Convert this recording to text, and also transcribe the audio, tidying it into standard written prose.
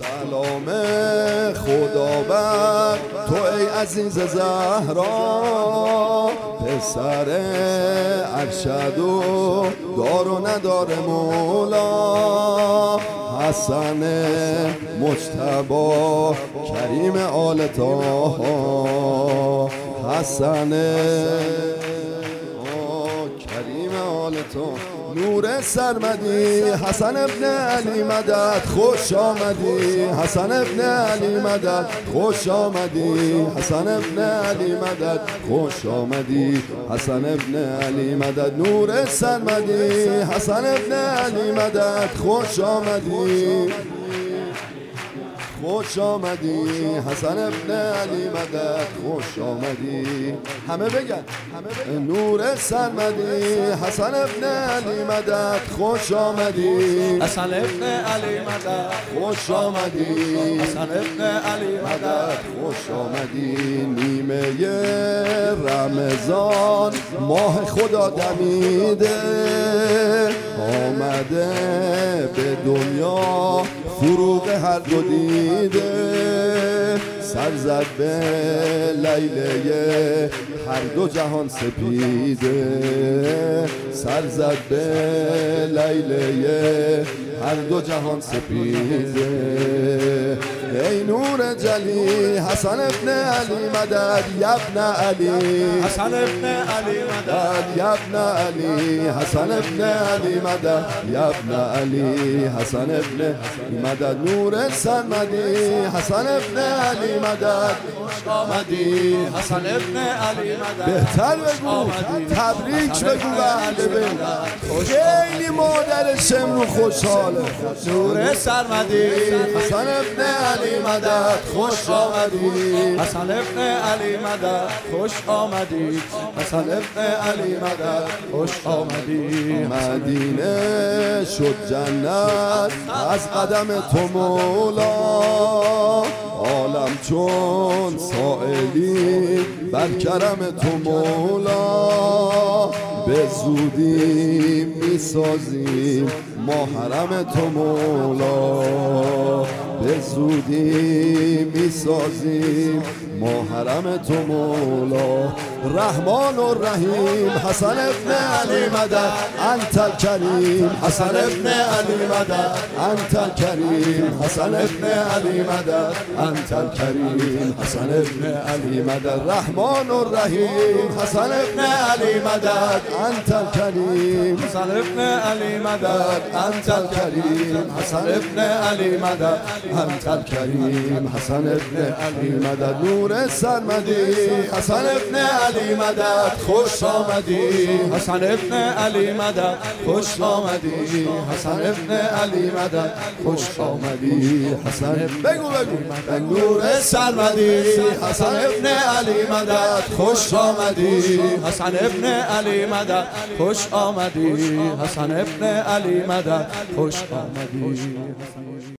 سلام خدا بر تو ای عزیز زهرا، پسر ارشد و دار و ندار مولا، حسن مجتبی کریم آل طاها، حسن کریم آل طاها، نور سرمدی حسن ابن علی مدد، خوش آمدی حسن ابن علی مدد، خوش آمدی حسن ابن علی مدد، خوش آمدی حسن ابن علی مدد، نور سرمدی حسن ابن علی مدد، خوش آمدی خوش آمدی حسن ابن علی مدد، خوش آمدی. همه بگن نور سرمدی حسن ابن علی مدد، خوش آمدی حسن ابن علی مدد، خوش آمدی حسن ابن علی مدد، خوش آمدی. نیمه رمضان ماه خدا دمیده، آمده به دنیا فروغ هر دو دیده، سر زد به لیله هر دو جهان سپیده، سر زد به لیله هر دو جهان سپیده. ای نور جلی حسن ابن علی مدد، یبن علی حسن ابن علی مدد، یبن علی حسن ابن علی مدد، یبن علی حسن ابن مدد، نور سرمدی حسن ابن علی مدد، خوش آمدی حسن ابن علی مدد، بهتر بگو تبریک بگو به اهل بیت، خیلی مادر شمرو خوشحاله. نور سرمدی حسن ابن علی مدد، خوش آمدی حسن ابن علی مدد، خوش آمدی حسن ابن علی مدد، خوش آمدی. مدینه شد جنت از قدم تو مولا، عالم چون سائلی بر کرم تو مولا، به زودی میسازیم ما حرم تو مولا، به زودی میسازیم ما حرم تو مولا. رحمان و رحیم حسن ابن علی مدد، انت الکریم حسن ابن علی مدد، انت الکریم حسن ابن علی مدد، انت الکریم حسن ابن علی مدد. رحمان و رحیم حسن ابن علی مدد، انت الکریم حسن ابن علی مدد، انت الکریم حسن ابن علی مدد، انت الکریم حسن ابن علی مدد، نور سرمدی حسن ابن علی مدد، خوش آمدی حسن ابن علی مدد، خوش آمدی حسن ابن علی مدد، خوش آمدی حسن بگو نور سرمدی حسن ابن علی مدد، خوش آمدی حسن ابن علی مدد، خوش آمدی حسن ابن علی مدد، خوش آمدی.